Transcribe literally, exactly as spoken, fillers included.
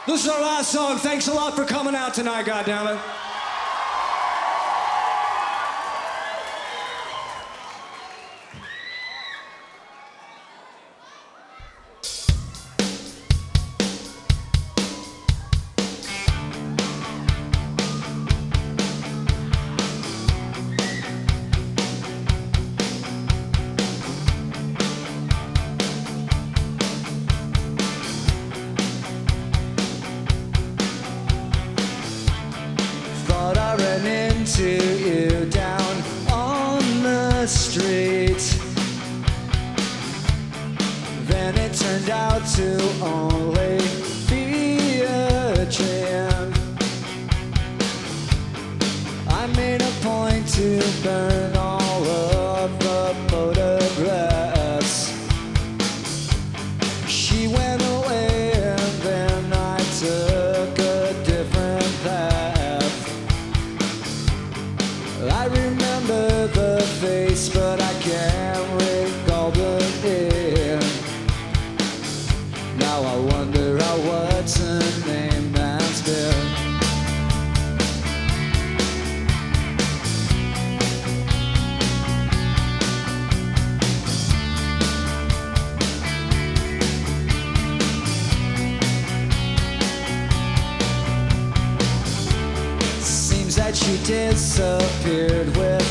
This is our last song. Thanks a lot for coming out tonight, goddammit. Thought I ran into you down on the street. Then it turned out to only be a dream. I made a point to burn all of the photographs. She went away and then I took a different path. I remember the face, but I can't recall the name. Now I wonder how what's her name has been. Seems that she disappeared with